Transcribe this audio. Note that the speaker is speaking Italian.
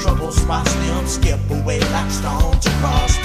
troubles, watch them skip away like stones across